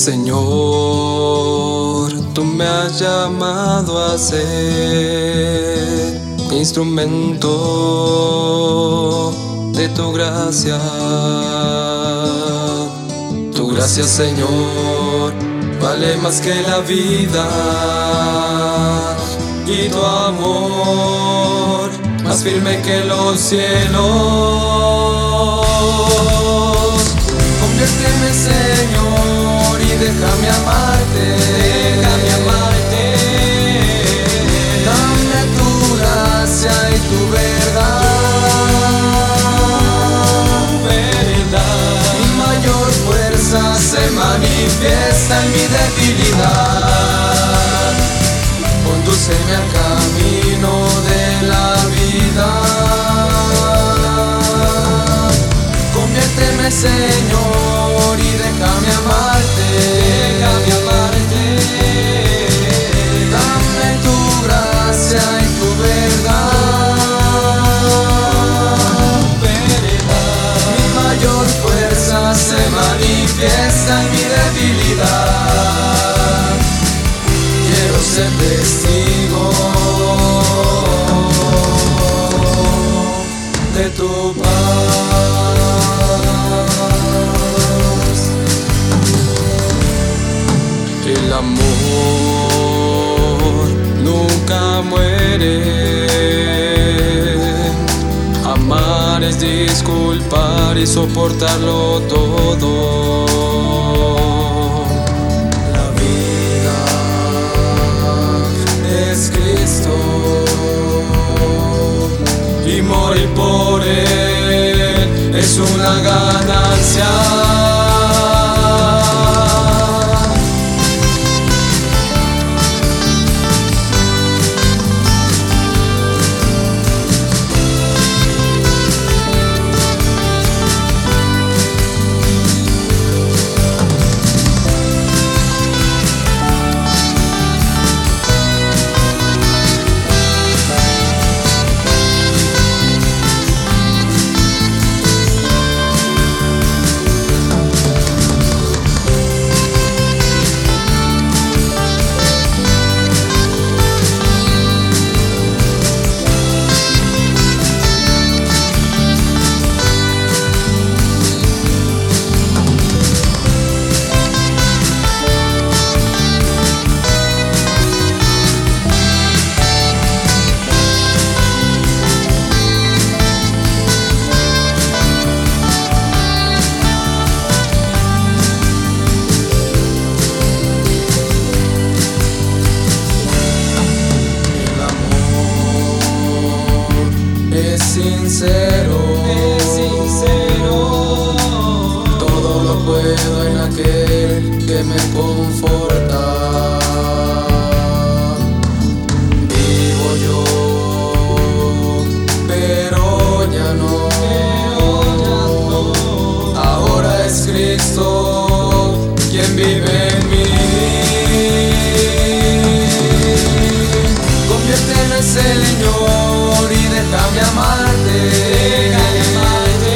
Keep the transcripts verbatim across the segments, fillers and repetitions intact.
Señor, tú me has llamado a ser instrumento de tu gracia. Tu gracia, Señor, vale más que la vida, y tu amor más firme que los cielos. Conviérteme, Señor, y déjame amarte, déjame amarte. Dame tu gracia y tu verdad, verdad. Mi mayor fuerza se manifiesta en mi debilidad. Condúceme al camino de la vida. Conviérteme, Señor, y déjame amarte, déjame amarte. Dame tu gracia y tu verdad, verdad. Mi mayor fuerza se manifiesta en mi debilidad. Quiero ser testigo de tu paz. El amor nunca muere. Amar es disculpar y soportarlo todo. La vida es Cristo y morir por Él es una ganancia. Sincero, es sincero. Todo lo puedo en aquel que me conforta. Vivo yo, pero ya no. Ahora es Cristo quien vive en mí. Conviérteme, Señor, y déjame amarte, déjame amarte.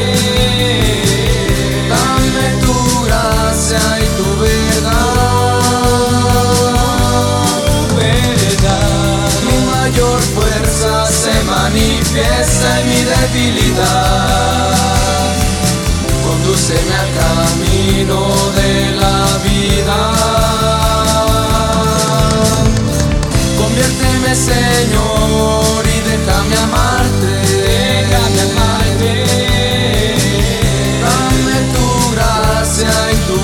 Dame tu gracia y tu verdad, verdad. Mi mayor fuerza se manifiesta en mi debilidad. Condúceme al camino de la vida. Conviérteme, Señor, y déjame amarte, déjame amarte. Dame tu gracia y tu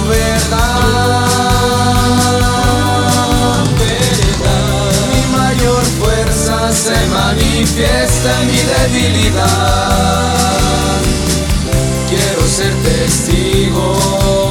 verdad, verdad. Mi mayor fuerza se manifiesta en mi debilidad. Quiero ser testigo